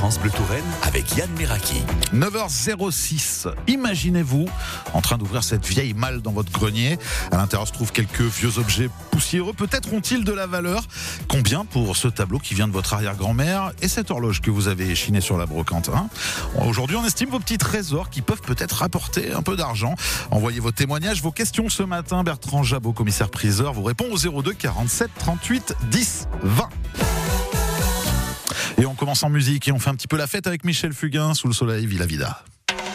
France Bleu Touraine avec Yann Meraki. 9h06, imaginez-vous en train d'ouvrir cette vieille malle dans votre grenier. À l'intérieur se trouvent quelques vieux objets poussiéreux. Peut-être ont-ils de la valeur. Combien pour ce tableau qui vient de votre arrière-grand-mère et cette horloge que vous avez échinée sur la brocante, hein? Aujourd'hui, on estime vos petits trésors qui peuvent peut-être rapporter un peu d'argent. Envoyez vos témoignages, vos questions ce matin. Bertrand Jabot, commissaire priseur, vous répond au 02 47 38 10 20. Et on commence en musique et on fait un petit peu la fête avec Michel Fugain sous le soleil Villa Vida.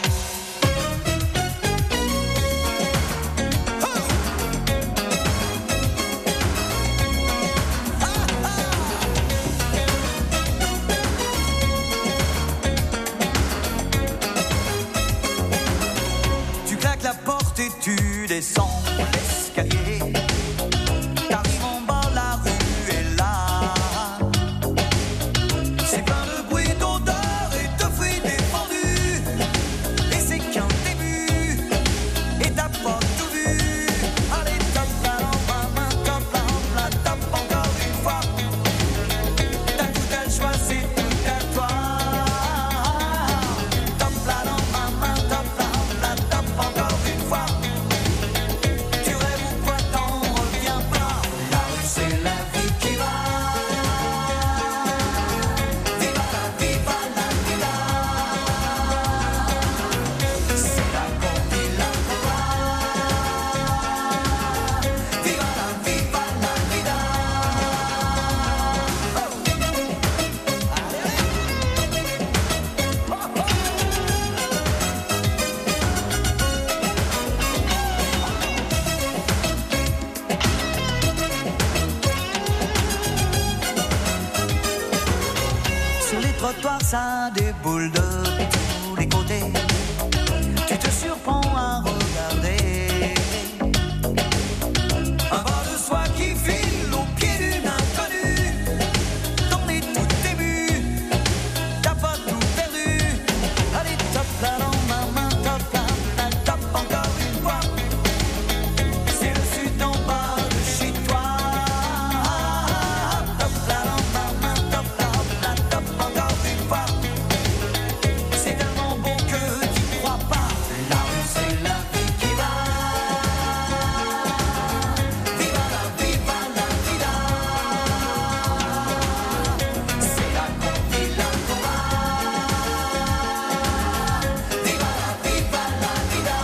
Tu claques la porte et tu descends l'escalier. T'arrives en bas, la rue est là. C'est plein de bruit, d'odeur et de fruits défendus. Et c'est qu'un début, et t'as pas tout vu. Allez, top la lampe à main, top la lampe, la top encore une fois. T'as tout à le choix, c'est tout à toi. Top la lampe à main, top la lampe, la top encore une fois. Tu rêves ou quoi, t'en reviens pas. La rue c'est la vie qui va. Viva la vida. C'est la qu'on dit la joie. Viva la vida. Sur les trottoirs, ça déboule de tous les côtés. Tu te surprends à regarder un bras de soie qui file au pied d'une inconnue. Dans les tout débuts, t'as pas tout perdu. Allez, top la lampe, maman, top la top encore une fois. C'est le sud en bas de chez toi. Top la lampe, maman, top la top encore une fois. C'est tellement beau que tu crois pas. La rue c'est la vie qui va. Viva la vida. C'est là qu'on vit la combat. Viva la vida.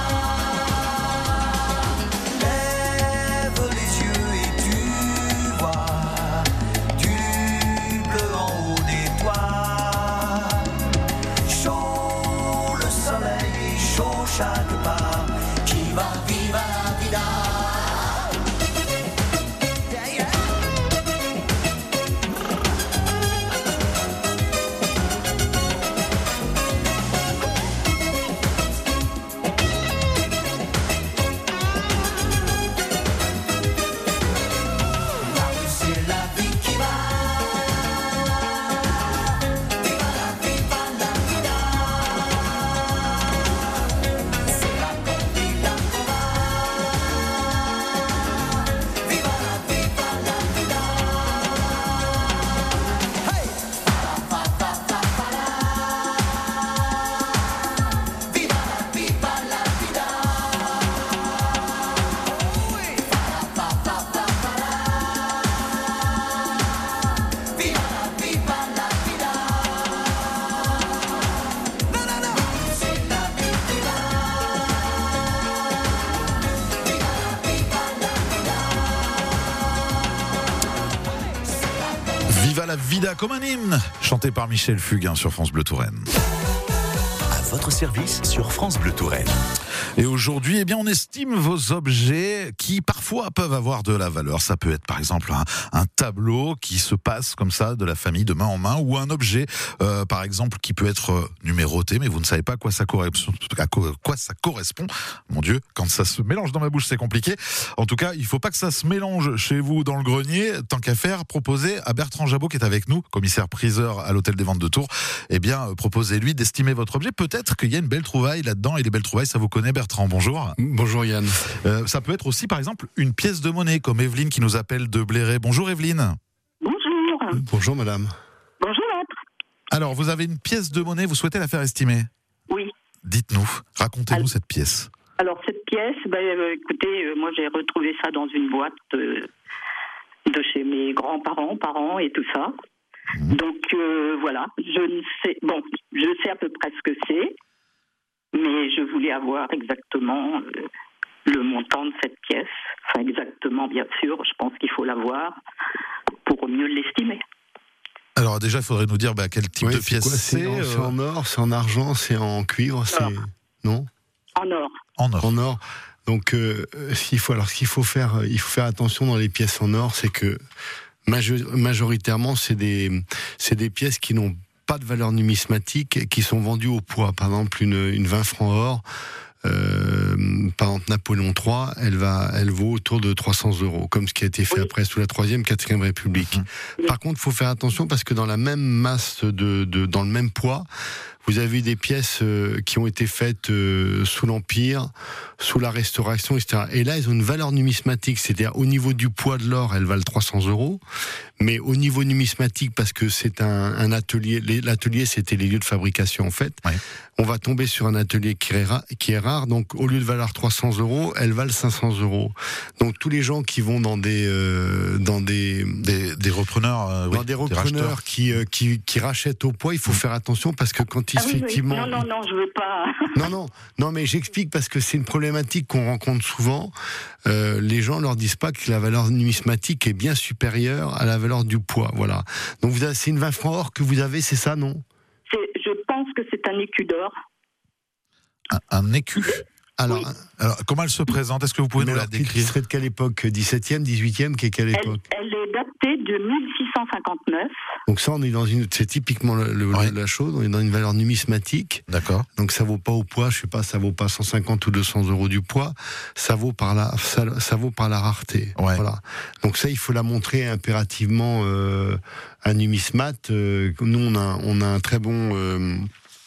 Lève les yeux et tu vois du bleu en haut des toits. Chaud le soleil, chaud chaque pas. Qui va viva la vida. La rue c'est la vie qui va. Viva la vida. C'est là qu'on vit la combat. Viva la vida. Hey! Viva la vida. Oui! Viva la vida. Non, non, non. C'est la vie qui va. Viva la vida comme un hymne, chanté par Michel Fugain sur France Bleu Touraine. À votre service sur France Bleu Touraine. Et aujourd'hui, eh bien, on estime vos objets qui parfois peuvent avoir de la valeur. Ça peut être par exemple un tableau qui se passe comme ça de la famille de main en main, ou un objet par exemple qui peut être numéroté, mais vous ne savez pas à quoi ça correspond. Mon Dieu, quand ça se mélange dans ma bouche, c'est compliqué. En tout cas, il ne faut pas que ça se mélange chez vous dans le grenier. Tant qu'à faire, proposez à Bertrand Jabot qui est avec nous, commissaire priseur à l'hôtel des ventes de Tours. Eh bien, proposez-lui d'estimer votre objet. Peut-être qu'il y a une belle trouvaille là-dedans, et les belles trouvailles, ça vous connaît, Bertrand. Bonjour. Bonjour Yann. Ça peut être aussi, par exemple, une pièce de monnaie, comme Evelyne qui nous appelle de Bléré. Bonjour Evelyne. Bonjour. Bonjour madame. Bonjour maître. Alors, vous avez une pièce de monnaie, vous souhaitez la faire estimer? Oui. Dites-nous, racontez-nous cette pièce. Alors cette pièce, écoutez, moi j'ai retrouvé ça dans une boîte de chez mes grands-parents, parents et tout ça. Donc voilà, je sais à peu près ce que c'est, mais je voulais avoir exactement le montant de cette pièce. Enfin exactement, bien sûr, je pense qu'il faut l'avoir pour mieux l'estimer. Alors déjà, il faudrait nous dire quel type de pièce c'est. C'est en or, c'est en argent, c'est en cuivre, non ? En or. En or. Donc, ce qu'il faut faire attention dans les pièces en or, c'est que majoritairement, c'est des pièces qui n'ont pas de valeur numismatique et qui sont vendues au poids. Par exemple, une 20 francs or. Par exemple, Napoléon III, elle vaut autour de 300 €, comme ce qui a été fait après sous la 3e, 4e République. Par contre, il faut faire attention parce que dans la même masse dans le même poids, vous avez des pièces qui ont été faites sous l'Empire, sous la Restauration, etc. Et là, elles ont une valeur numismatique, c'est-à-dire au niveau du poids de l'or, elles valent 300 €, mais au niveau numismatique, parce que c'est un atelier, l'atelier c'était les lieux de fabrication en fait, on va tomber sur un atelier qui est rare, donc au lieu de valoir 300 €, elles valent 500 €. Donc tous les gens qui vont dans des repreneurs, des repreneurs qui rachètent au poids, il faut faire attention parce que quand effectivement. Oui. Non, je veux pas. Non, mais j'explique parce que c'est une problématique qu'on rencontre souvent. Les gens leur disent pas que la valeur numismatique est bien supérieure à la valeur du poids. Voilà. Donc c'est une 20 francs or que vous avez, c'est ça, non ? Je pense que c'est un écu d'or. Un écu ? Alors, oui. Alors, comment elle se présente ? Est-ce que vous pouvez nous la décrire ? Elle serait de quelle époque ? 17e, 18e, quelle époque ? Elle est datée de 1659. Donc ça, c'est typiquement la chose, on est dans une valeur numismatique. D'accord. Donc ça vaut pas au poids, je sais pas, ça vaut pas 150 ou 200 € du poids, ça vaut par la rareté. Ouais. Voilà. Donc ça, il faut la montrer impérativement à numismate. Nous, on a un très bon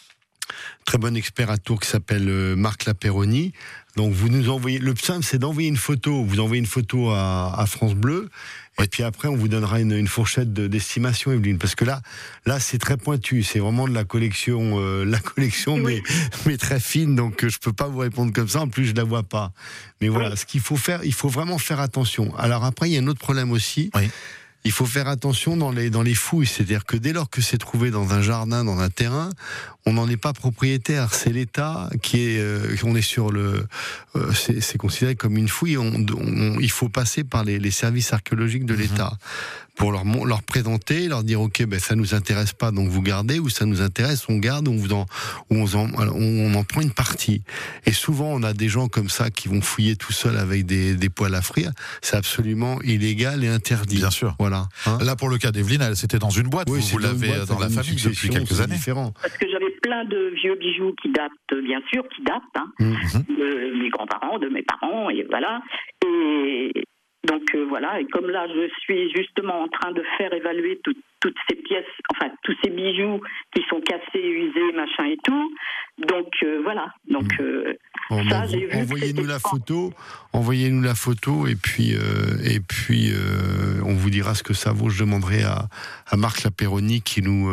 expert à Tours qui s'appelle Marc Laperoni. Donc vous nous envoyez, le simple c'est d'envoyer une photo, vous envoyez une photo à France Bleu, et puis après on vous donnera une fourchette d'estimation, Evelyne, parce que là c'est très pointu, c'est vraiment de la collection, mais très fine, donc je peux pas vous répondre comme ça, en plus je la vois pas. Mais voilà, ce qu'il faut faire, il faut vraiment faire attention. Alors après il y a un autre problème aussi. Oui. Il faut faire attention dans les fouilles, c'est-à-dire que dès lors que c'est trouvé dans un jardin, dans un terrain, on n'en est pas propriétaire. C'est l'État qui est, on est sur c'est considéré comme une fouille. Il faut passer par les services archéologiques de l'État pour leur présenter, leur dire ok, ça nous intéresse pas, donc vous gardez, ou ça nous intéresse, on garde, on en prend une partie. Et souvent, on a des gens comme ça qui vont fouiller tout seuls avec des poêles à frire. C'est absolument illégal et interdit. Bien sûr. Voilà. Là, pour le cas d'Evelyne, c'était dans une boîte. Vous l'avez dans la famille depuis quelques années. Différent. Parce que j'avais plein de vieux bijoux qui datent, bien sûr, de mes grands-parents, de mes parents, et voilà. Et donc voilà, et comme là, je suis justement en train de faire évaluer toutes ces pièces, enfin tous ces bijoux qui sont cassés, usés, machin et tout. Donc voilà. Donc ça, j'ai vu. Envoyez-nous la photo, et puis on vous dira ce que ça vaut. Je demanderai à Marc Laperoni qui nous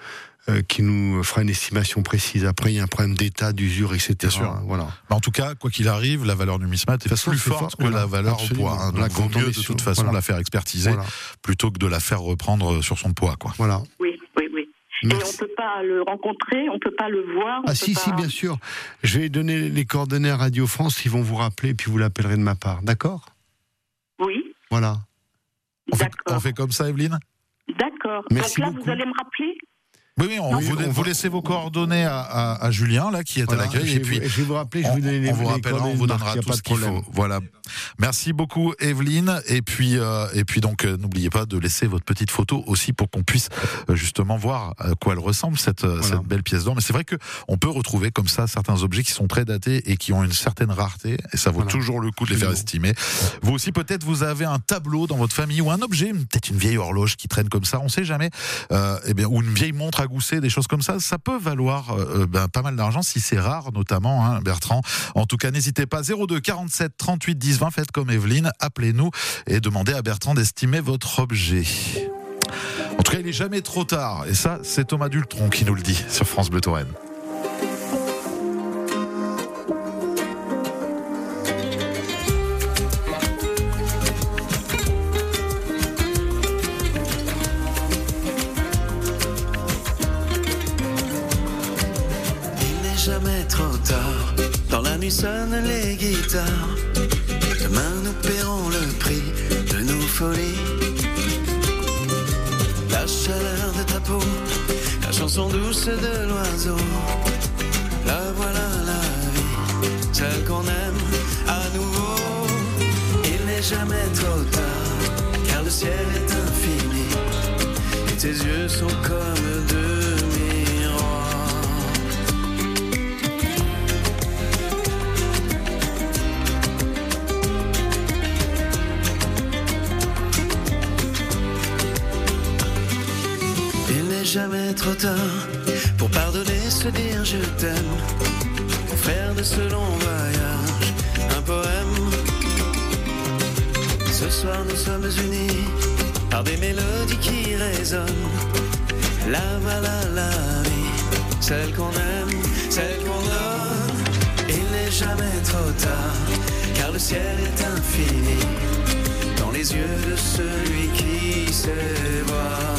fera une estimation précise. Après, il y a un problème d'état, d'usure, etc. Bien sûr. Voilà. En tout cas, quoi qu'il arrive, la valeur numismate est plus forte que la valeur au poids. Donc, vaut mieux de toute façon la faire expertiser plutôt que de la faire reprendre sur son poids, quoi. Voilà. Oui. Merci. Et on peut pas le rencontrer, on peut pas le voir. Si, bien sûr. Je vais donner les coordonnées à Radio France, ils vont vous rappeler, puis vous l'appellerez de ma part. D'accord ? Oui. Voilà. On fait comme ça, Evelyne ? D'accord. Merci donc là, beaucoup. vous allez me rappeler ? Oui, vous laissez vos coordonnées à Julien, là, qui est à l'accueil. Et puis, je vais vous rappeler, je vais vous donner les coordonnées. On vous donnera tout ce qu'il faut. Voilà. Merci beaucoup, Evelyne. Et puis donc, n'oubliez pas de laisser votre petite photo aussi pour qu'on puisse justement voir à quoi elle ressemble, cette belle pièce d'or. Mais c'est vrai que on peut retrouver comme ça certains objets qui sont très datés et qui ont une certaine rareté. Et ça vaut toujours le coup de les faire estimer. Vous aussi, peut-être, vous avez un tableau dans votre famille ou un objet, peut-être une vieille horloge qui traîne comme ça, on sait jamais. Ou une vieille montre à gousset, des choses comme ça. Ça peut valoir pas mal d'argent si c'est rare, notamment, Bertrand. En tout cas, n'hésitez pas. 02 47 38 10 20. Faites comme Evelyne. Appelez-nous et demandez à Bertrand d'estimer votre objet. En tout cas, il n'est jamais trop tard. Et ça, c'est Thomas Dultron qui nous le dit sur France Bleu Touraine. Jamais trop tard, dans la nuit sonnent les guitares. Demain nous paierons le prix de nos folies. La chaleur de ta peau, la chanson douce de l'oiseau. La voilà la vie, celle qu'on aime à nouveau. Il n'est jamais trop tard, car le ciel est infini. Et tes yeux sont comme deux miroirs. Jamais trop tard pour pardonner, se dire je t'aime, pour faire de ce long voyage un poème. Ce soir nous sommes unis par des mélodies qui résonnent. La voilà la vie, celle qu'on aime, celle qu'on donne. Il n'est jamais trop tard, car le ciel est infini dans les yeux de celui qui sait voir.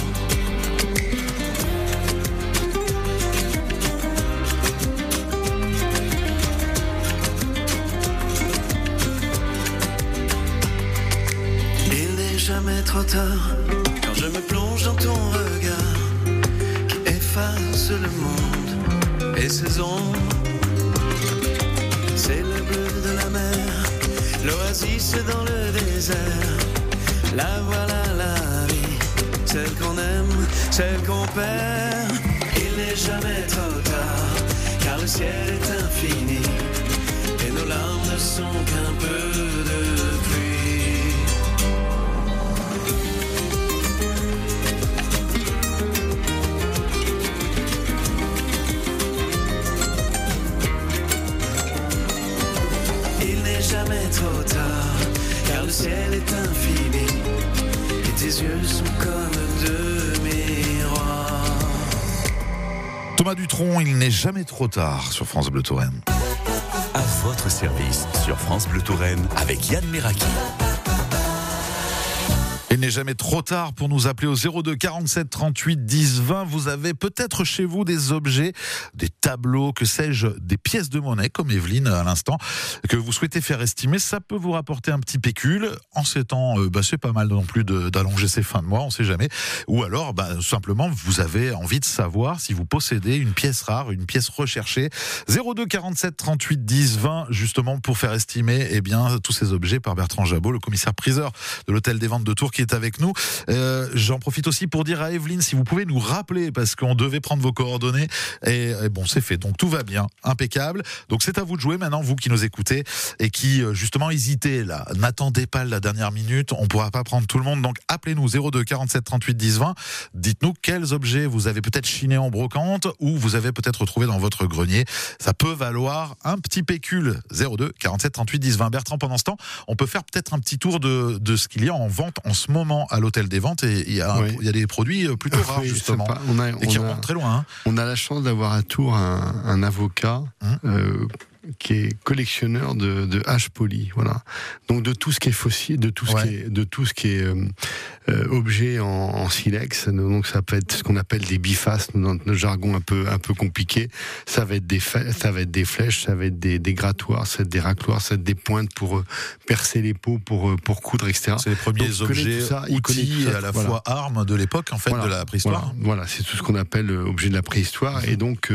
Jamais trop tard, quand je me plonge dans ton regard qui efface le monde et ses ombres. C'est le bleu de la mer, l'oasis dans le désert. La voilà la vie, celle qu'on aime, celle qu'on perd. Il n'est jamais trop tard, car le ciel est infini et nos larmes ne sont qu'un peu de pluie. Jamais trop tard, car le ciel est infini et tes yeux sont comme deux miroirs. Thomas Dultron, il n'est jamais trop tard sur France Bleu Touraine. À votre service sur France Bleu Touraine avec Yann Meraki. Il n'est jamais trop tard pour nous appeler au 02 47 38 10 20. Vous avez peut-être chez vous des objets, des tableaux, que sais-je, des pièces de monnaie, comme Evelyne à l'instant, que vous souhaitez faire estimer. Ça peut vous rapporter un petit pécule. En ces temps, c'est pas mal non plus d'allonger ses fins de mois, on sait jamais. Ou alors, simplement, vous avez envie de savoir si vous possédez une pièce rare, une pièce recherchée. 02 47 38 10 20, justement, pour faire estimer, tous ces objets par Bertrand Jabot, le commissaire priseur de l'hôtel des Ventes de Tours, qui est avec nous. J'en profite aussi pour dire à Evelyne, si vous pouvez nous rappeler, parce qu'on devait prendre vos coordonnées, et bon, c'est fait, donc tout va bien, impeccable. Donc c'est à vous de jouer maintenant, vous qui nous écoutez et qui justement hésitez là, n'attendez pas la dernière minute, on pourra pas prendre tout le monde, donc appelez-nous 02 47 38 10 20, dites-nous quels objets vous avez peut-être chiné en brocante ou vous avez peut-être retrouvé dans votre grenier. Ça peut valoir un petit pécule. 02 47 38 10 20. Bertrand, pendant ce temps, on peut faire peut-être un petit tour de ce qu'il y a en vente en ce moment à l'hôtel des Ventes, et il y a des produits plutôt rares, justement, et qui remontent très loin. On a la chance d'avoir à Tours un avocat qui est collectionneur de haches polies, voilà. Donc de tout ce qui est fossile, de tout ce qui est objet en silex. Donc ça peut être ce qu'on appelle des bifastes dans notre jargon un peu compliqué. Ça va être des flèches, ça va être des grattoirs, ça va être des racloirs, ça va être des pointes pour percer les peaux, pour coudre, etc. C'est les premiers objets, outils et à la fois armes de l'époque, en fait, de la préhistoire. Voilà, c'est tout ce qu'on appelle objet de la préhistoire. Et donc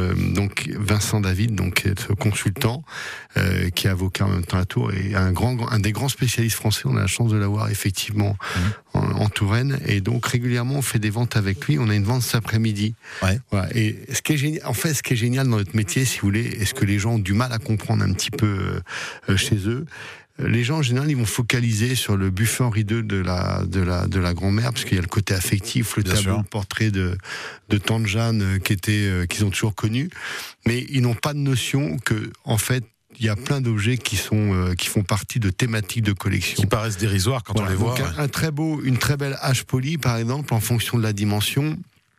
Vincent David, donc ce consultant qui est avocat en même temps à Tours et un des grands spécialistes français. On a la chance de l'avoir effectivement en Touraine, et donc régulièrement on fait des ventes avec lui. On a une vente cet après-midi. Voilà. Et ce qui est génial dans notre métier, si vous voulez, et ce que les gens ont du mal à comprendre un petit peu chez eux, les gens en général ils vont focaliser sur le buffet Henri II de la grand-mère, parce qu'il y a le côté affectif, le tableau, le portrait de tante Jeanne qu'ils ont toujours connu, mais ils n'ont pas de notion que en fait il y a plein d'objets qui font partie de thématiques de collection. Qui paraissent dérisoires quand on les voit. Donc une très belle hache polie, par exemple, en fonction de la dimension,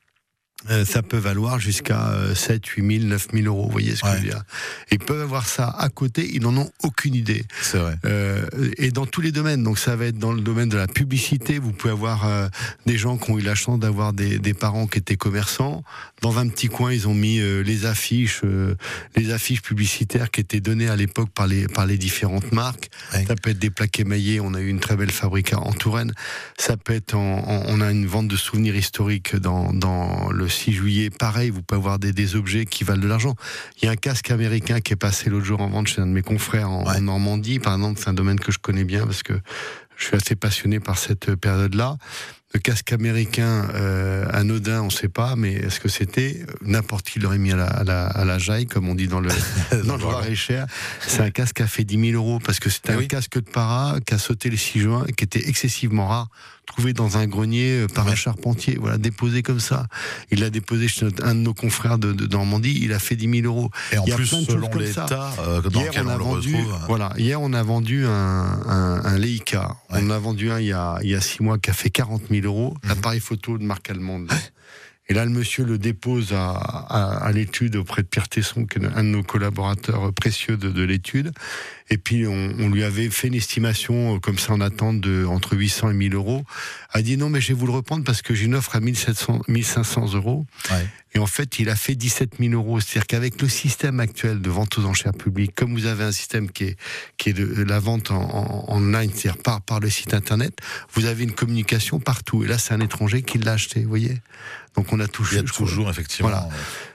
ça peut valoir jusqu'à 7, 8 000, 9 000 euros, vous voyez ce que je veux dire. Ils peuvent avoir ça à côté, ils n'en ont aucune idée. C'est vrai. Et dans tous les domaines, donc ça va être dans le domaine de la publicité, vous pouvez avoir des gens qui ont eu la chance d'avoir des parents qui étaient commerçants. Dans un petit coin, ils ont mis les affiches publicitaires qui étaient données à l'époque par les différentes marques. Ouais. Ça peut être des plaques émaillées, on a eu une très belle fabrique en Touraine. Ça peut être on a une vente de souvenirs historiques dans le 6 juillet, pareil, vous pouvez avoir des objets qui valent de l'argent. Il y a un casque américain qui est passé l'autre jour en vente chez un de mes confrères en Normandie, par exemple, c'est un domaine que je connais bien parce que je suis assez passionné par cette période-là. Le casque américain anodin, on ne sait pas, mais est-ce que c'était n'importe qui l'aurait mis à la jaille, comme on dit dans le Loir-et-Cher. C'est un casque qui a fait 10 000 euros parce que c'était un casque de para qui a sauté le 6 juin et qui était excessivement rare, trouvé dans un grenier par un charpentier, voilà, déposé comme ça. Il l'a déposé chez un de nos confrères de Normandie, il a fait 10 000 euros. Et en plus, selon l'état dans lequel on le retrouve. Voilà, hier on a vendu un Leica. Ouais. On en a vendu un il y a 6 mois qui a fait 40 000 euros. L'appareil photo de marque allemande. Et là, le monsieur le dépose à l'étude auprès de Pierre Tesson, qui est un de nos collaborateurs précieux de l'étude. Et puis, on lui avait fait une estimation, comme ça, en attente de entre 800 et 1000 euros. A dit non, mais je vais vous le reprendre parce que j'ai une offre à 1500 euros. Ouais. Et en fait, il a fait 17 000 euros. C'est-à-dire qu'avec le système actuel de vente aux enchères publiques, comme vous avez un système qui est de la vente en ligne, c'est-à-dire par le site internet, vous avez une communication partout. Et là, c'est un étranger qui l'a acheté, vous voyez. Donc, on a touché. Il y a toujours, effectivement. Voilà.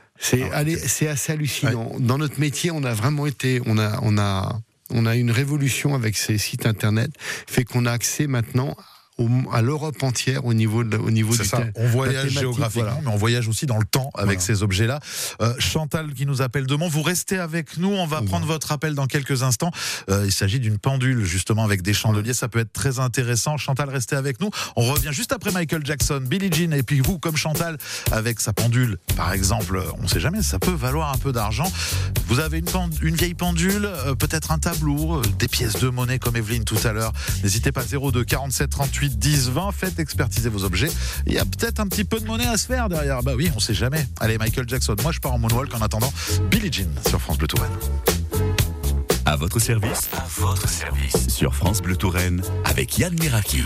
C'est assez hallucinant. Ouais. Dans notre métier, on a vraiment été, on a une révolution avec ces sites internet, fait qu'on a accès maintenant à l'Europe entière au niveau c'est ça. On voyage géographiquement, mais on voyage aussi dans le temps avec ces objets-là. Chantal qui nous appelle de Mont, vous restez avec nous, on va prendre votre appel dans quelques instants. Il s'agit d'une pendule justement avec des chandeliers, ça peut être très intéressant. Chantal, restez avec nous. On revient juste après Michael Jackson, Billie Jean, et puis vous, comme Chantal, avec sa pendule, par exemple, on ne sait jamais, ça peut valoir un peu d'argent. Vous avez une vieille pendule, peut-être un tableau, des pièces de monnaie comme Evelyne tout à l'heure. N'hésitez pas, 02 47 38 10 20, faites expertiser vos objets. Il y a peut-être un petit peu de monnaie à se faire derrière. Bah oui, on sait jamais. Allez, Michael Jackson, moi je pars en moonwalk en attendant Billie Jean sur France Bleu Touraine. À votre service, sur France Bleu Touraine avec Yann Miraky.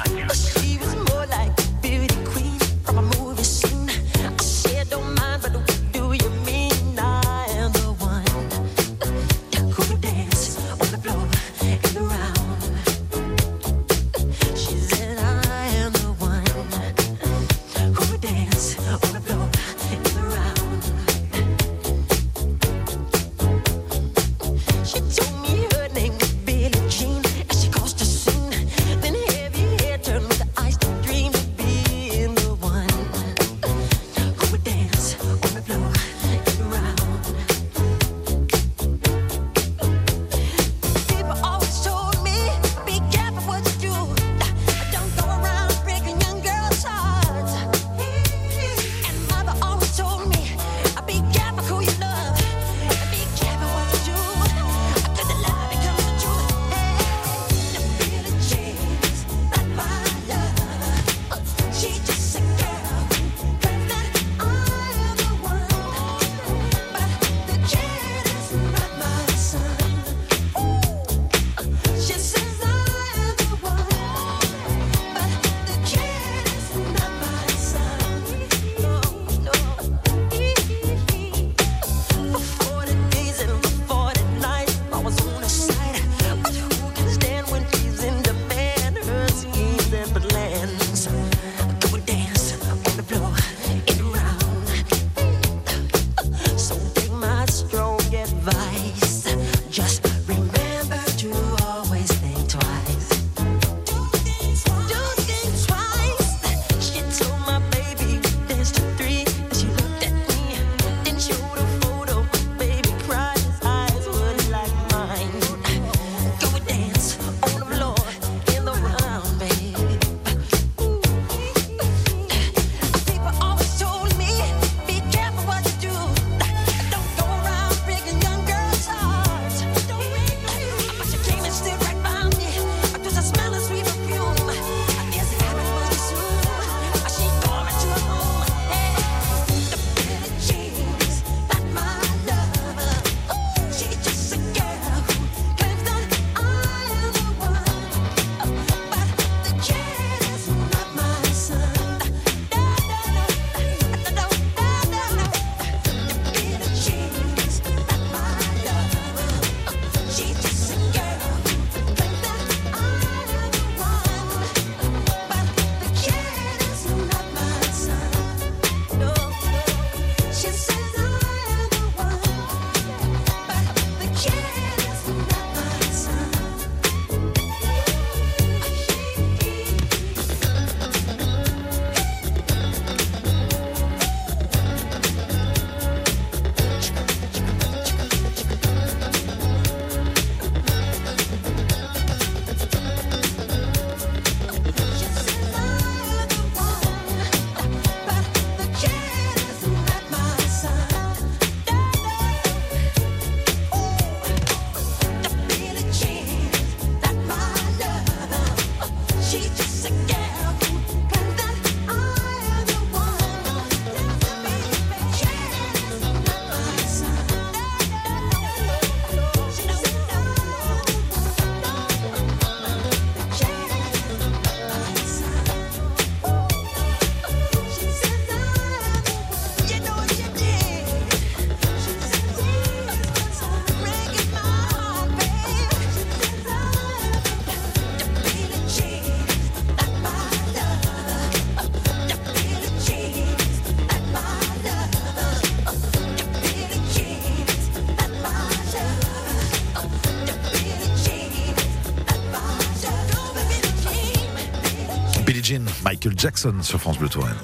Billie Jean, Michael Jackson sur France Bleu Touraine.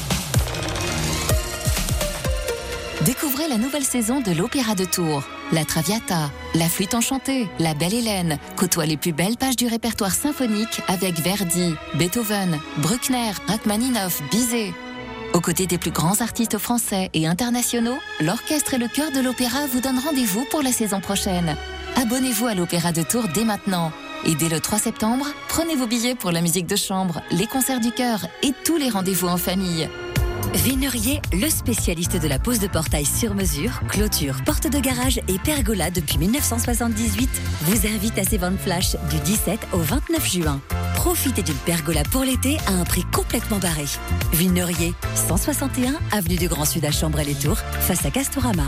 Découvrez la nouvelle saison de l'Opéra de Tours. La Traviata, la Flûte enchantée, la Belle Hélène côtoient les plus belles pages du répertoire symphonique avec Verdi, Beethoven, Bruckner, Rachmaninoff, Bizet. Aux côtés des plus grands artistes français et internationaux, l'orchestre et le chœur de l'opéra vous donnent rendez-vous pour la saison prochaine. Abonnez-vous à l'Opéra de Tours dès maintenant. Et dès le 3 septembre, prenez vos billets pour la musique de chambre, les concerts du chœur et tous les rendez-vous en famille. Veinurier, le spécialiste de la pose de portail sur mesure, clôture, porte de garage et pergola depuis 1978, vous invite à ses ventes flash du 17 au 29 juin. Profitez d'une pergola pour l'été à un prix complètement barré. Veinurier, 161 avenue du Grand Sud à Chambray-les-Tours, face à Castorama.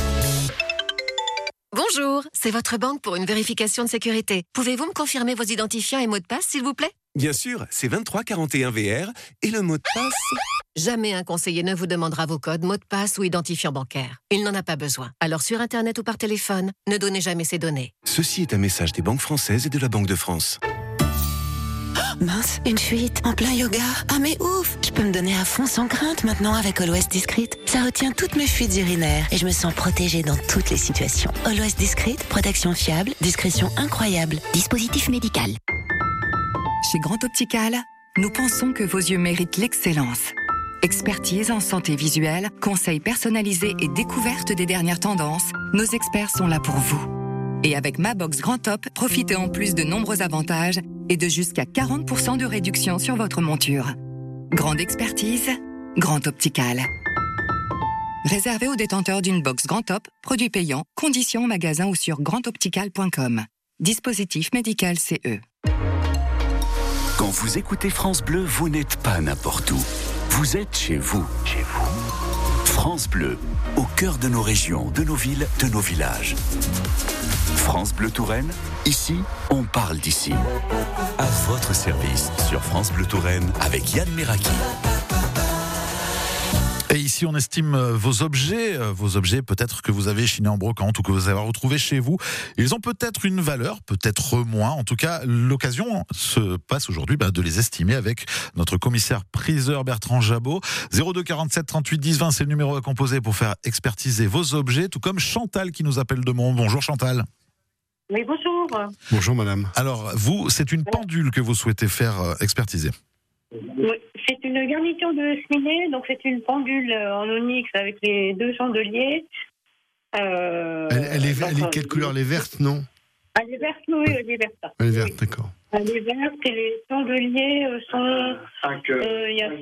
Bonjour, c'est votre banque pour une vérification de sécurité. Pouvez-vous me confirmer vos identifiants et mots de passe, s'il vous plaît? Bien sûr, c'est 2341VR et le mot de passe... Jamais un conseiller ne vous demandera vos codes, mots de passe ou identifiant bancaire. Il n'en a pas besoin. Alors sur Internet ou par téléphone, ne donnez jamais ces données. Ceci est un message des banques françaises et de la Banque de France. Mince, une fuite, en plein yoga. Ah mais ouf, je peux me donner à fond sans crainte maintenant avec Always Discreet. Ça retient toutes mes fuites urinaires et je me sens protégée dans toutes les situations. Always Discreet, protection fiable, discrétion incroyable. Dispositif médical. Chez Grand Optical, nous pensons que vos yeux méritent l'excellence. Expertise en santé visuelle, conseils personnalisés et découverte des dernières tendances, nos experts sont là pour vous. Et avec Ma Box Grand Top, profitez en plus de nombreux avantages et de jusqu'à 40% de réduction sur votre monture. Grande expertise, Grand Optical. Réservé aux détenteurs d'une box Grand Top, produit payant, conditions en magasin ou sur grandoptical.com. Dispositif médical CE. Quand vous écoutez France Bleu, vous n'êtes pas n'importe où. Vous êtes chez vous. Chez vous. France Bleu, au cœur de nos régions, de nos villes, de nos villages. France Bleu Touraine, ici, on parle d'ici. À votre service sur France Bleu Touraine avec Yann Meraki. Et ici, on estime vos objets peut-être que vous avez chinés en brocante ou que vous avez retrouvés chez vous. Ils ont peut-être une valeur, peut-être moins. En tout cas, l'occasion se passe aujourd'hui de les estimer avec notre commissaire priseur Bertrand Jabot. 02 47 38 10 20, c'est le numéro à composer pour faire expertiser vos objets, tout comme Chantal qui nous appelle de Mont. Bonjour Chantal. Oui, bonjour. Bonjour madame. Alors, vous, c'est une pendule que vous souhaitez faire expertiser. Oui, c'est une garniture de cheminée, donc c'est une pendule en onyx avec les deux chandeliers. Elle est quelle couleur? Elle est verte, non? Elle est verte, oui, elle est verte. Elle est verte, oui. d'accord. Elle est verte et les chandeliers sont... Il y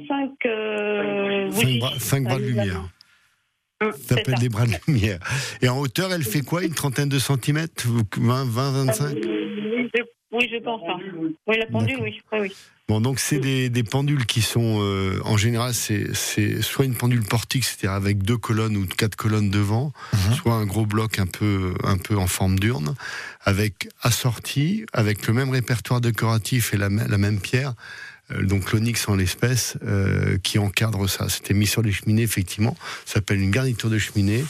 a 5 bras de lumière. Ça s'appelle des bras de lumière. Et en hauteur, elle fait quoi? Une trentaine de centimètres? 20, 25? Oui, je pense. Oui, la pendule, oui. Bon, donc c'est des pendules qui sont, en général, c'est soit une pendule portique, c'est-à-dire avec 2 colonnes ou 4 colonnes devant, soit un gros bloc un peu en forme d'urne, avec assorti, avec le même répertoire décoratif et la même pierre, donc l'onyx en l'espèce, qui encadre ça. C'était mis sur les cheminées, effectivement. Ça s'appelle une garniture de cheminée.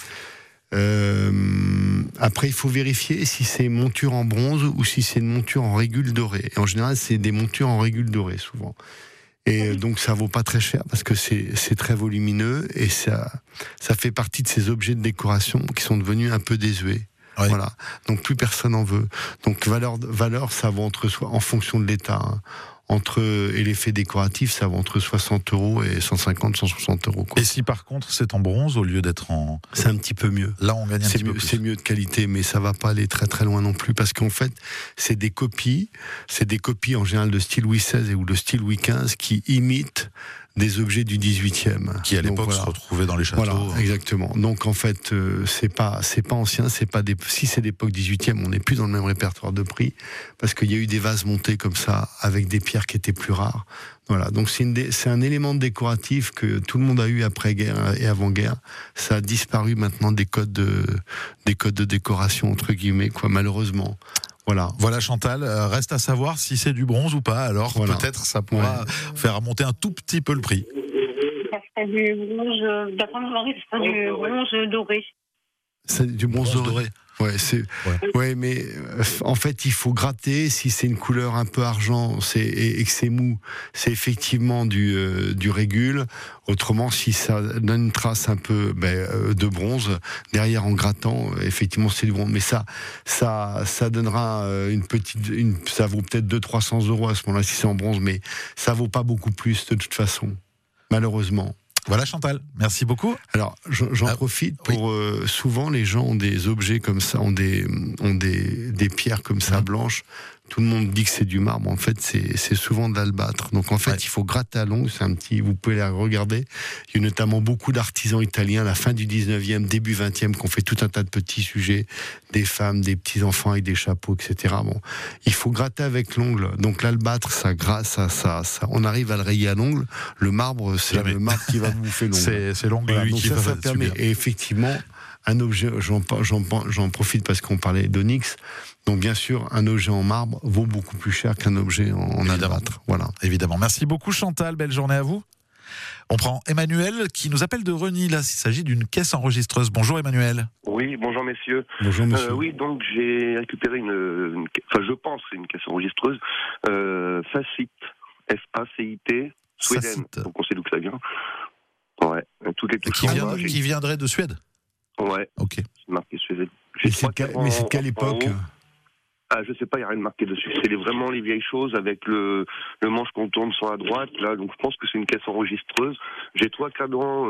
Après, il faut vérifier si c'est monture en bronze ou si c'est une monture en régule dorée. Et en général, c'est des montures en régule dorée, souvent. Et donc, ça vaut pas très cher parce que c'est très volumineux et ça fait partie de ces objets de décoration qui sont devenus un peu désuets. Oui. Voilà. Donc, plus personne en veut. Donc, valeur, ça vaut en fonction de l'état, hein. Et l'effet décoratif, ça va entre 60 € et 150, 160 €. Quoi. Et si par contre c'est en bronze au lieu d'être en... C'est un petit peu mieux. Là on gagne un petit peu plus. C'est mieux de qualité, mais ça va pas aller très très loin non plus, parce qu'en fait, c'est des copies en général de style Louis XVI ou de style Louis XV qui imitent des objets du 18e. Qui à l'époque se retrouvaient dans les châteaux. Voilà, exactement. Donc en fait, c'est pas ancien, si c'est d'époque 18e, on n'est plus dans le même répertoire de prix, parce qu'il y a eu des vases montés comme ça, avec des pierres qui étaient plus rares. Voilà, donc c'est un élément décoratif que tout le monde a eu après-guerre et avant-guerre. Ça a disparu maintenant des codes de décoration, entre guillemets, quoi, malheureusement. Voilà Chantal, reste à savoir si c'est du bronze ou pas, alors peut-être ça pourra faire remonter un tout petit peu le prix. Ça serait du bronze, d'après mon mari, ça serait du bronze doré. C'est du bronze doré. Ouais, mais en fait, il faut gratter. Si c'est une couleur un peu argent, et que c'est mou, c'est effectivement du régule. Autrement, si ça donne une trace un peu de bronze derrière en grattant, effectivement, c'est du bronze. Mais ça donnera ça vaut peut-être 200-300 euros à ce moment-là si c'est en bronze, mais ça vaut pas beaucoup plus de toute façon, malheureusement. Voilà Chantal, merci beaucoup. Alors j'en profite pour souvent les gens ont des objets comme ça, ont des pierres comme ça blanches. Tout le monde dit que c'est du marbre. En fait, c'est souvent de l'albâtre. Donc en fait, il faut gratter à l'ongle. Vous pouvez la regarder. Il y a notamment beaucoup d'artisans italiens à la fin du 19e, début 20e, qui ont fait tout un tas de petits sujets, des femmes, des petits enfants avec des chapeaux, etc. Bon, il faut gratter avec l'ongle. Donc l'albâtre, ça grasse, ça, on arrive à le rayer à l'ongle. Le marbre, c'est le marbre qui va vous bouffer l'ongle. C'est l'ongle voilà, qui ça va permet. subir. Et effectivement, un objet, j'en profite parce qu'on parlait d'onyx. Donc bien sûr, un objet en marbre vaut beaucoup plus cher qu'un objet en albâtre. Voilà. Évidemment. Merci beaucoup Chantal, belle journée à vous. On prend Emmanuel qui nous appelle de Reny. Là, il s'agit d'une caisse enregistreuse. Bonjour Emmanuel. Oui, bonjour messieurs. Bonjour monsieur. Oui, donc j'ai récupéré je pense une caisse enregistreuse Facit, F-A-C-I-T, Sweden. Donc on sait d'où que ça vient. Ouais, toutes les touches qui viendrait de Suède. Ouais. Ok. C'est marqué Suède. Mais c'est de quelle époque? Je sais pas, il n'y a rien de marqué dessus. C'est vraiment les vieilles choses avec le manche qu'on tourne sur la droite, là. Donc je pense que c'est une caisse enregistreuse. J'ai 3 cadrans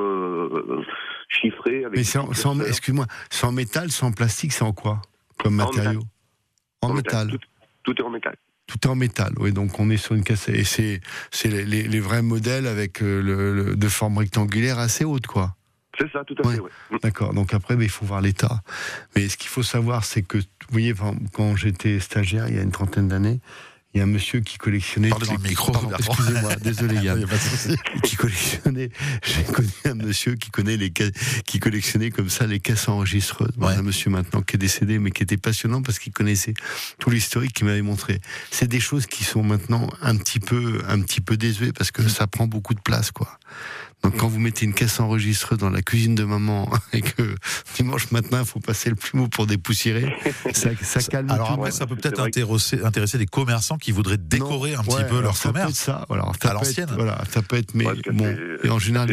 chiffrés. Avec mais excuse-moi, c'est en métal, c'est en plastique, c'est en quoi comme matériau? En métal. Tout est en métal. Tout est en métal, oui. Donc on est sur une caisse et c'est les vrais modèles avec de forme rectangulaire assez haute, quoi. C'est ça, tout à fait, oui. D'accord, donc après, il faut voir l'état. Mais ce qu'il faut savoir, c'est que, vous voyez, quand j'étais stagiaire, il y a une trentaine d'années, il y a un monsieur qui collectionnait... Parlez dans le micro. Excusez-moi, désolé Yann. Qui collectionnait... J'ai connu un monsieur qui collectionnait comme ça les caisses enregistreuses. Bon, un monsieur maintenant qui est décédé, mais qui était passionnant parce qu'il connaissait tout l'historique qu'il m'avait montré. C'est des choses qui sont maintenant un petit peu désuées parce que ça prend beaucoup de place, quoi. Donc quand vous mettez une caisse enregistreuse dans la cuisine de maman et que dimanche matin il faut passer le plumeau pour dépoussiérer, ça calme tout. Alors après ça peut peut-être intéresser des commerçants qui voudraient décorer un petit peu leur commerce. Ça, alors, à l'ancienne. Voilà, ça peut être, mais bon, et en général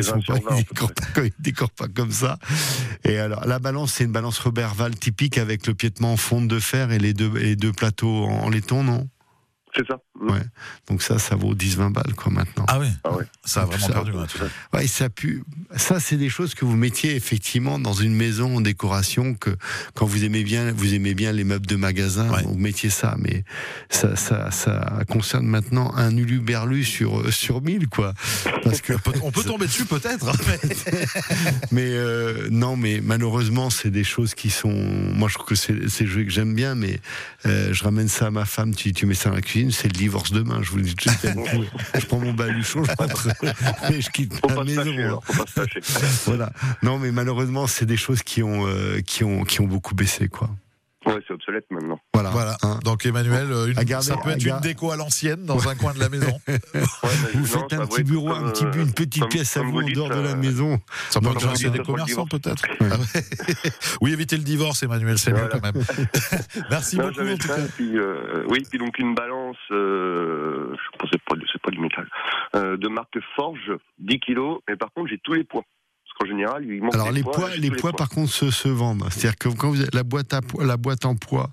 ils décorent pas comme ça. Et alors la balance, c'est une balance Roberval typique avec le piétement en fonte de fer et les deux plateaux en laiton, non? C'est ça. Ouais. Donc ça vaut 10-20 balles, quoi, maintenant. Ah oui. Ça a vraiment perdu. Ouais, ça pue. Ça, c'est des choses que vous mettiez effectivement dans une maison en décoration, que quand vous aimez bien les meubles de magasin, vous mettiez ça. Mais ça concerne maintenant un uluberlu sur 1000, quoi. Parce que on peut tomber dessus peut-être. Mais non, mais malheureusement, c'est des choses qui sont. Moi, je trouve que c'est des jeux que j'aime bien, mais je ramène ça à ma femme. Tu mets ça dans la cuisine, c'est le divorce demain. Je vous le dis tout de suite. Je prends mon baluchon, je rentre et je quitte la maison. Voilà. Non, mais malheureusement, c'est des choses qui ont beaucoup baissé, quoi. Ouais, c'est obsolète maintenant. Voilà. Donc Emmanuel, ça peut être une déco à l'ancienne dans un coin de la maison. Vous faites un petit bureau, une petite pièce à vous en dehors de la maison. Ça peut intéresser des commerçants peut-être. Oui, évitez le divorce, Emmanuel, c'est mieux quand même. Merci beaucoup. En tout cas. Puis donc une balance, je pense que c'est pas du métal, de marque Forge, 10 kilos, mais par contre j'ai tous les poids. En général, il manque alors les poids par contre se vendent. C'est-à-dire que quand vous avez la boîte de poids,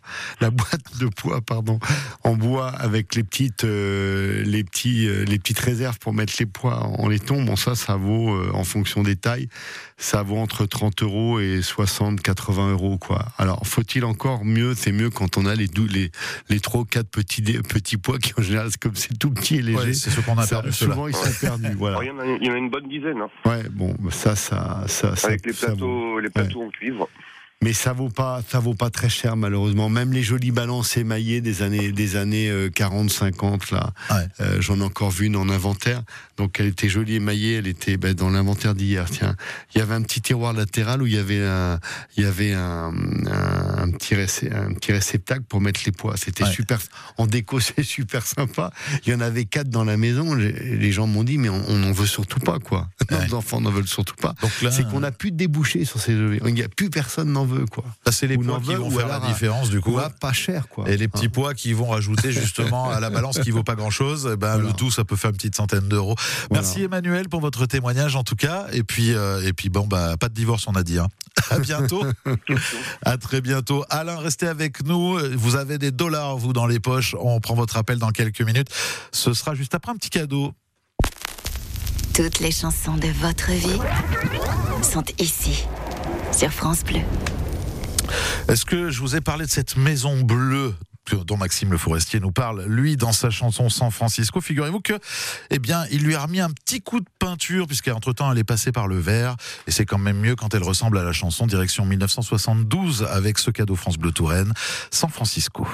en bois avec les petites réserves pour mettre les poids en laiton, bon ça vaut en fonction des tailles, ça vaut entre 30 € et 60-80 €, quoi. Alors faut-il encore mieux? C'est mieux quand on a les 3 ou 4 petits poids qui en général comme c'est tout petit et léger. Ouais, c'est ce qu'on a perdu. Souvent ils sont perdus. Voilà. Il y en a une bonne dizaine. Hein. Ouais, bon, ça avec les plateaux en cuivre. Mais ça vaut pas très cher malheureusement. Même les jolies balances émaillées des années 40, 50 là. J'en ai encore vu une en inventaire. Donc elle était jolie émaillée, elle était dans l'inventaire d'hier. Tiens, il y avait un petit tiroir latéral où il y avait un petit réceptacle pour mettre les poids. C'était super en déco, c'est super sympa. Il y en avait 4 dans la maison. Les gens m'ont dit mais on n'en veut surtout pas, quoi. Nos enfants n'en veulent surtout pas. C'est qu'on n'a plus de débouchés sur ces jeux. Il n'y a plus personne n'en veut. veut, quoi. Là, c'est les Ou poids n'en qui veut, vont ou faire la alors, différence, du coup. ou à pas cher, quoi. Et les petits pois qui vont rajouter justement à la balance qui vaut pas grand-chose, eh ben, Voilà. le tout, ça peut faire une petite centaine d'euros. Voilà. Merci Emmanuel pour votre témoignage, en tout cas. Et puis bon, bah, pas de divorce, on a dit, hein. À bientôt. À très bientôt. Alain, restez avec nous. Vous avez des dollars, vous, dans les poches. On prend votre appel dans quelques minutes. Ce sera juste après un petit cadeau. Toutes les chansons de votre vie sont ici, sur France Bleu. Est-ce que je vous ai parlé de cette maison bleue dont Maxime Le Forestier nous parle, lui, dans sa chanson San Francisco? Figurez-vous que, eh bien, il lui a remis un petit coup de peinture, puisqu'entre-temps, elle est passée par le verre, et c'est quand même mieux quand elle ressemble à la chanson, direction 1972, avec ce cadeau France Bleu Touraine, San Francisco.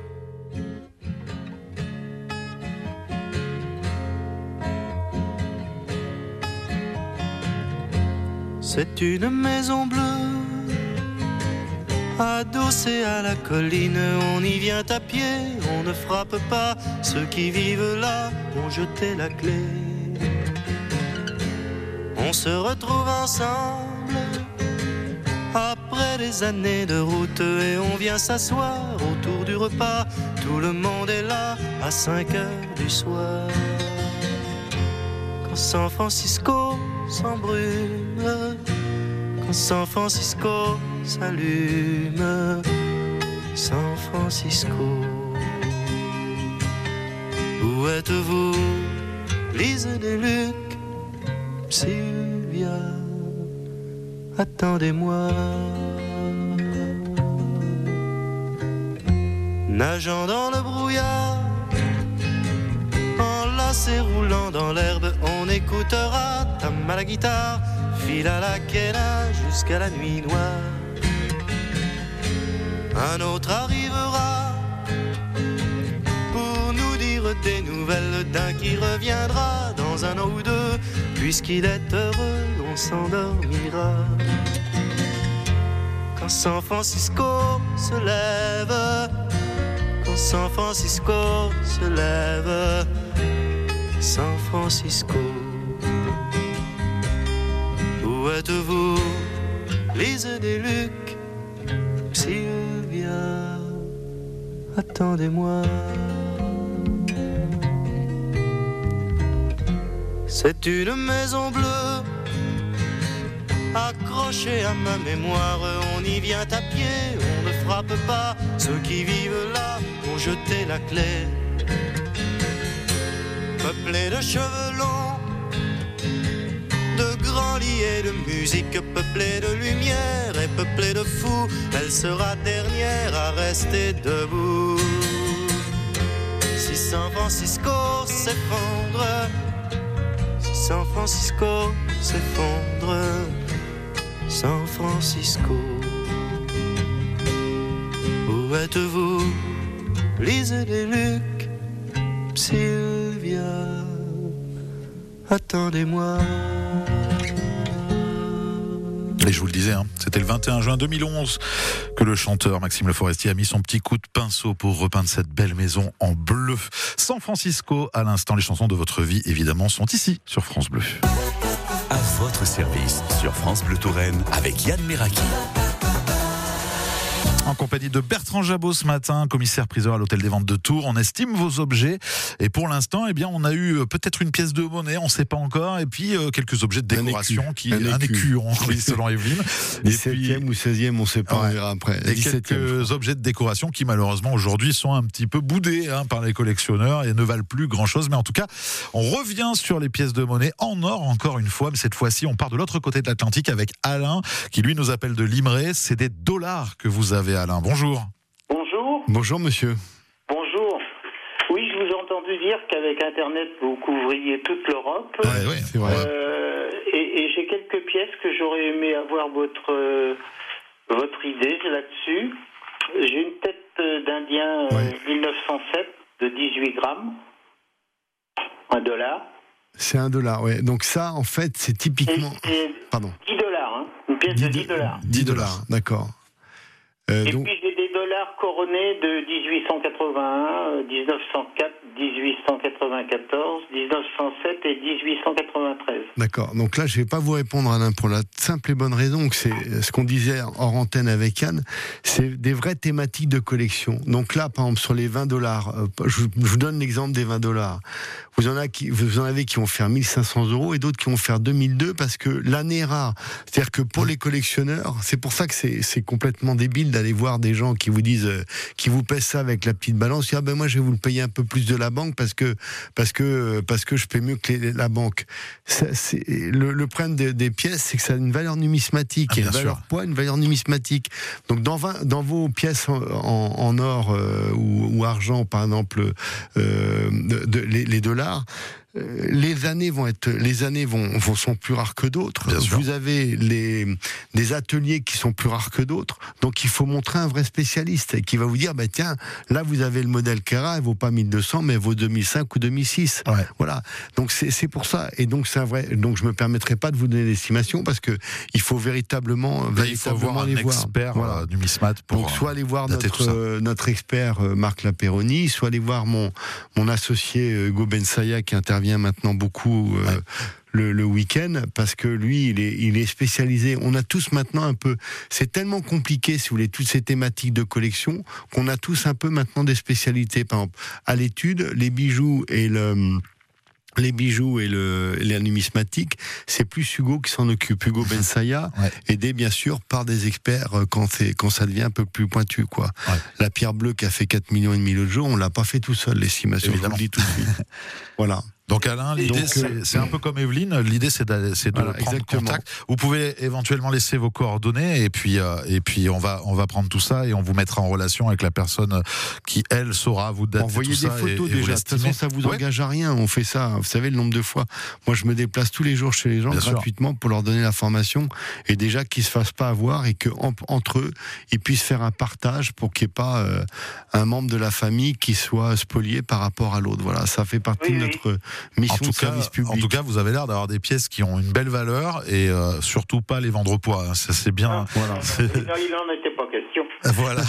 C'est une maison bleue, adossée à la colline. On y vient à pied, on ne frappe pas. Ceux qui vivent là ont jeté la clé. On se retrouve ensemble après des années de route et on vient s'asseoir autour du repas. Tout le monde est là à 5 heures du soir. Quand San Francisco s'embrume, quand San Francisco s'allume, San Francisco. Où êtes-vous, Lise et Luc, Sylvia, attendez-moi. Nageant dans le brouillard, enlacé roulant dans l'herbe, on écoutera Tam à la guitare, file à la quena jusqu'à la nuit noire. Un autre arrivera pour nous dire des nouvelles d'un qui reviendra dans un an ou deux. Puisqu'il est heureux, on s'endormira. Quand San Francisco se lève, quand San Francisco se lève, San Francisco. Où êtes-vous, Lise et Luc, Sylvia, attendez-moi. C'est une maison bleue, accrochée à ma mémoire. On y vient à pied, on ne frappe pas. Ceux qui vivent là ont jeté la clé. Peuplée de cheveux longs, de grands lits et de musique, peuplée de lumière et peuplée de fous, elle sera dernière à rester debout. Si San Francisco s'effondre, si San Francisco s'effondre, San Francisco. Où êtes-vous, Lise et Luc, Sylvia, attendez-moi. Et je vous le disais, hein, c'était le 21 juin 2011 que le chanteur Maxime Le Forestier a mis son petit coup de pinceau pour repeindre cette belle maison en bleu. San Francisco, à l'instant, les chansons de votre vie, évidemment, sont ici, sur France Bleu. À votre service, sur France Bleu Touraine, avec Yann Méraki. En compagnie de Bertrand Jabot ce matin, commissaire-priseur à l'hôtel des ventes de Tours. On estime vos objets et pour l'instant, eh bien, on a eu peut-être une pièce de monnaie, on ne sait pas encore, et puis quelques objets de décoration, un écu, oui, selon Evelyne. 17e ou 16e, on ne sait pas, on verra après. Et quelques objets de décoration qui malheureusement aujourd'hui sont un petit peu boudés par les collectionneurs et ne valent plus grand-chose. Mais en tout cas, on revient sur les pièces de monnaie en or encore une fois, mais cette fois-ci, on part de l'autre côté de l'Atlantique avec Alain, qui lui nous appelle de Limeray. C'est des dollars que vous avez, Alain. Bonjour. Bonjour. Bonjour, monsieur. Bonjour. Oui, je vous ai entendu dire qu'avec Internet, vous couvriez toute l'Europe. Oui, c'est vrai. Et j'ai quelques pièces que j'aurais aimé avoir votre idée là-dessus. J'ai une tête d'Indien 1907 de 18 grammes. $1. C'est $1, oui. Donc ça, en fait, c'est typiquement... Pardon. $10, hein. Une pièce de $10. $10, d'accord. Et puis j'ai des dollars marque couronnée de 1881, 1904, 1894, 1907 et 1893. D'accord. Donc là, je vais pas vous répondre, Alain, pour la simple et bonne raison que c'est ce qu'on disait hors antenne avec Yann, c'est des vraies thématiques de collection. Donc là, par exemple, sur les $20, je vous donne l'exemple des $20. Vous en avez qui vont faire 1500 € et d'autres qui vont faire 2002 parce que l'année est rare. C'est-à-dire que pour les collectionneurs, c'est pour ça que c'est complètement débile d'aller voir des gens qui vous disent, qui vous pèsent ça avec la petite balance. Ah ben moi, je vais vous le payer un peu plus de la banque parce que je paie mieux que la banque. Le problème des pièces, c'est que ça a une valeur numismatique, une valeur poids, une valeur numismatique. Donc dans vos pièces en or ou argent, par exemple, les dollars, les années sont plus rares que d'autres. Vous avez des ateliers qui sont plus rares que d'autres. Donc il faut montrer un vrai spécialiste qui va vous dire, bah tiens, là vous avez le modèle Kera, elle vaut pas 1200, mais elle vaut 2005 ou 2006. Ouais. Voilà. Donc c'est pour ça. Et donc c'est un vrai. Donc je me permettrai pas de vous donner l'estimation parce que il faut véritablement voir un expert numismat pour. Donc soit aller voir notre expert Marc Laperoni, soit aller voir mon associé Hugo Bensaya qui intervient maintenant beaucoup le week-end parce que lui il est spécialisé. On a tous maintenant un peu, c'est tellement compliqué si vous voulez toutes ces thématiques de collection qu'on a tous un peu maintenant des spécialités. Par exemple à l'étude, les bijoux et la numismatique, c'est plus Hugo qui s'en occupe. Hugo Bensaya, aidé bien sûr par des experts quand ça devient un peu plus pointu, quoi. Ouais. La pierre bleue qui a fait 4,5 millions l'autre jour, on l'a pas fait tout seul, l'estimation. Je vous le dis tout de suite. Voilà. Donc Alain, l'idée c'est un peu comme Evelyne, l'idée c'est de prendre contact. Vous pouvez éventuellement laisser vos coordonnées et puis on va prendre tout ça et on vous mettra en relation avec la personne qui elle saura vous dater envoyer tout ça. Envoyez des photos déjà. De toute façon, ça vous engage à rien. On fait ça. Vous savez le nombre de fois. Moi, je me déplace tous les jours chez les gens gratuitement pour leur donner la formation et déjà qu'ils se fassent pas avoir et que entre eux ils puissent faire un partage pour qu'il n'y ait pas un membre de la famille qui soit spolié par rapport à l'autre. Voilà, ça fait partie de notre mission de service public. En tout cas, vous avez l'air d'avoir des pièces qui ont une belle valeur et surtout pas les vendre au poids. Ça, c'est bien. Voilà. Il n'en était pas question. Voilà.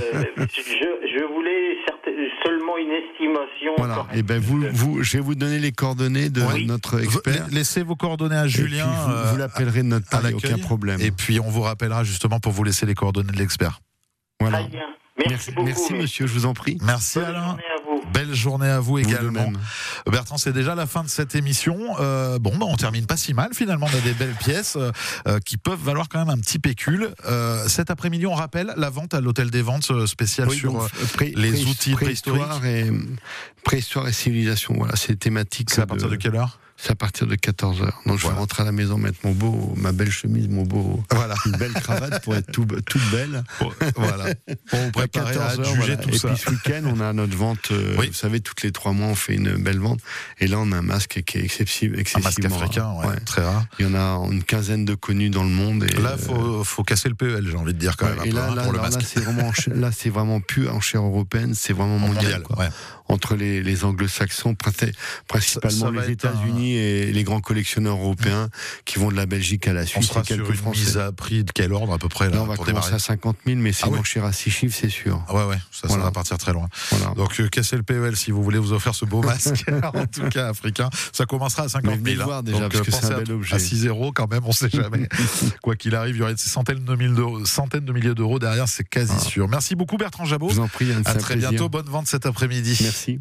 Je voulais seulement une estimation. Voilà. Et ben je vais vous donner les coordonnées de notre expert. Laissez vos coordonnées à Julien. Vous l'appellerez de notre part, il n'y a aucun problème. Et puis on vous rappellera justement pour vous laisser les coordonnées de l'expert. Voilà. Très bien. Merci beaucoup. Merci monsieur, je vous en prie. Merci Alain. Belle journée à vous également. Bertrand, c'est déjà la fin de cette émission. On termine pas si mal finalement. On a des belles pièces qui peuvent valoir quand même un petit pécule. Cet après-midi, on rappelle la vente à l'hôtel des ventes spécial sur les outils préhistoriques. Préhistoire et civilisation. Voilà, c'est thématique. C'est à partir de quelle heure ? C'est à partir de 14h. Donc je vais rentrer à la maison, mettre ma belle chemise, une belle cravate pour être toute belle. Voilà. Pour vous préparer à juger tout ça. Et puis ce week-end, on a notre vente. Vous savez, toutes les 3 mois, on fait une belle vente. Et là, on a un masque qui est excessivement un masque africain, très rare. Il y en a une quinzaine de connus dans le monde. Et là, faut casser le PEL, j'ai envie de dire quand même. Et là, c'est vraiment plus enchère européenne, c'est vraiment mondial. Entre les anglo-saxons, principalement les États-Unis et les grands collectionneurs européens qui vont de la Belgique à la Suisse. On sera sur une mise à prix de quel ordre à peu près là, on va commencer à 50 000, mais c'est cher à 6 chiffres, c'est sûr. Ça va partir très loin. Voilà. Donc cassez le PEL si vous voulez vous offrir ce beau masque, en tout cas africain. Ça commencera à 50 000. Voir déjà, donc, parce que c'est un bel objet. À 6 € quand même, on sait jamais. Quoi qu'il arrive, il y aurait des centaines de milliers d'euros derrière, c'est quasi sûr. Merci beaucoup Bertrand Jabot. Je vous en prie, à très bientôt. Bonne vente cet après-midi. Merci.